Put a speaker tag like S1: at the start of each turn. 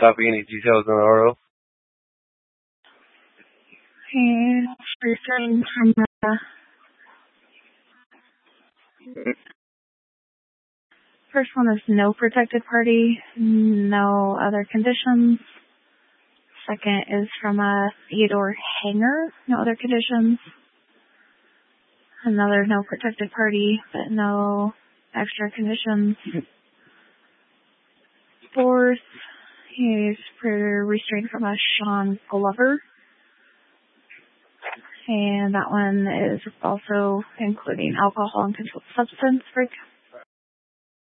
S1: copy any details on the RO?
S2: And returning from the first one is no protected party, no other conditions. Second is from a Theodore Hanger, no other conditions. Another no protected party, but no extra conditions. Fourth is for restraint from a Sean Glover. And that one is also including alcohol and controlled substance break.